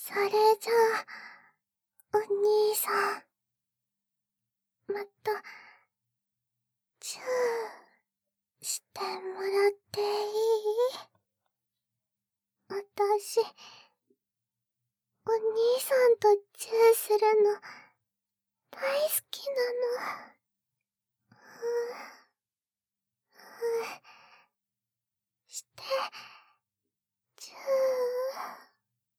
それじゃあ、お兄さん、また、チューしてもらっていい？私、お兄さんとチューするの、大好きなの。して、チュー。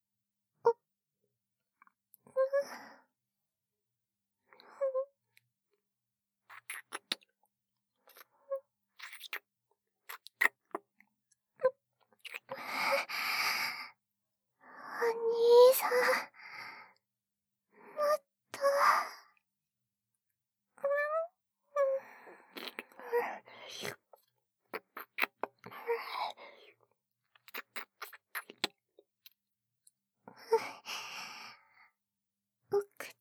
お兄さん、もっと、お口、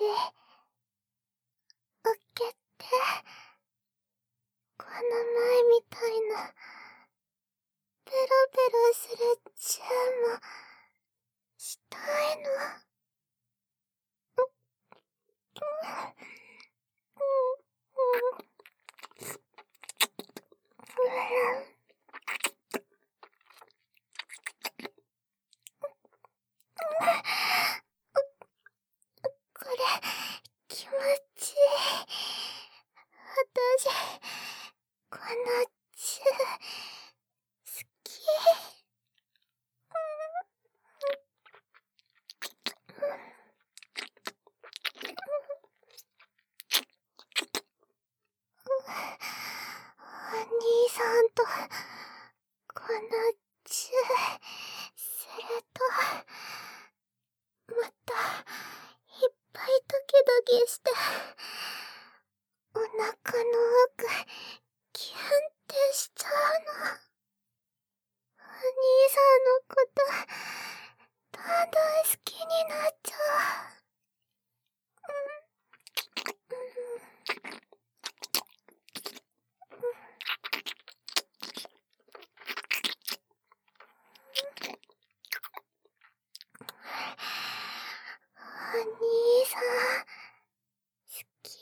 開けて、この前みたいな、ペロペロするチューも、したいの。これ、気持ちいい。私、このチュー、好き。お兄さんと、このチュー、すると、また、いっぱいドキドキして、お腹の奥、キュンってしちゃうの。お兄さんのこと、どんどん好きになっちゃう。お兄さん、好き。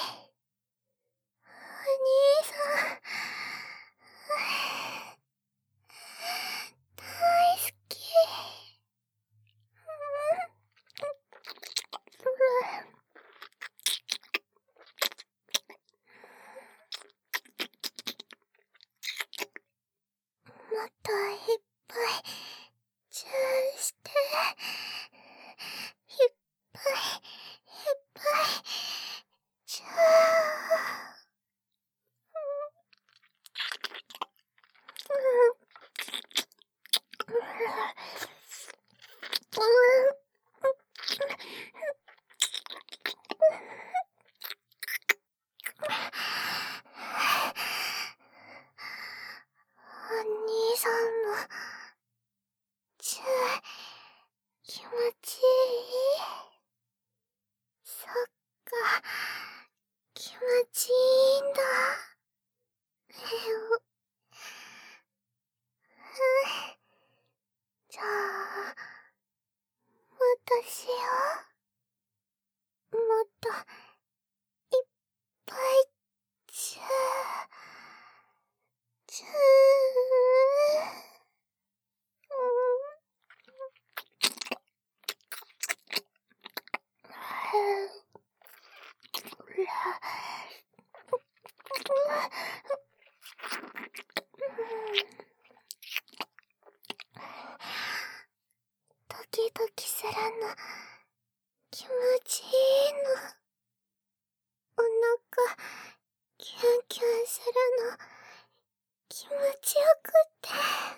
お兄さん、大好き。もっといっぱいチューして、いっぱいいっぱいチュー。お兄さんもチュー気持ちいい？そっか、気持ちいいんだ。じゃあ、私をもっといっぱいチューチュー。ドキドキするの気持ちいいの。お腹キュンキュンするの気持ちよくって。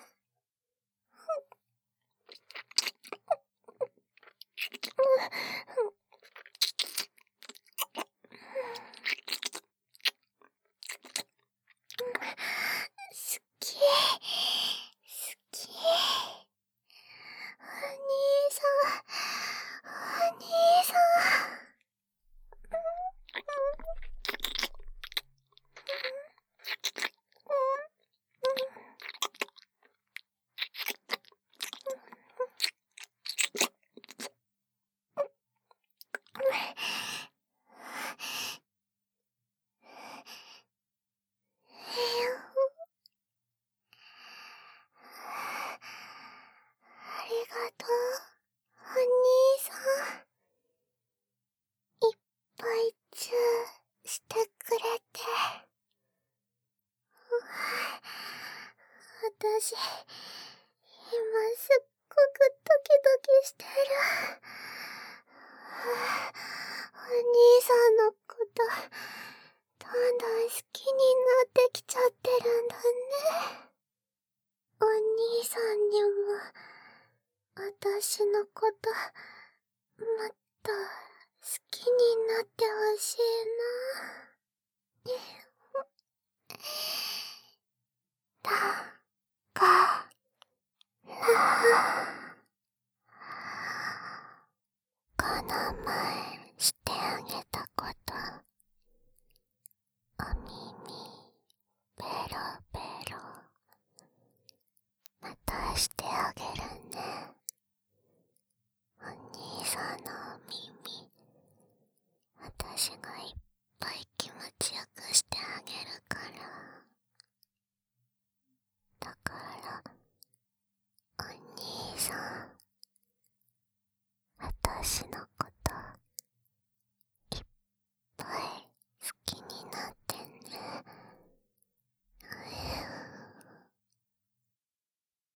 好き好き。お兄さん、お兄さん。 とう、お兄さん。いっぱいチューしてくれて。私、今すっごくドキドキしてる。お兄さんのこと、どんどん好きになってきちゃってるんだね。お兄さんにも、私のこと、もっと好きになってほしいな。だからこの前してあげたこと、お耳ペロペロまたしてあげるね。お兄さんのお耳、私がいっぱい気持ちよくしてあげるから。だからお兄さん、私の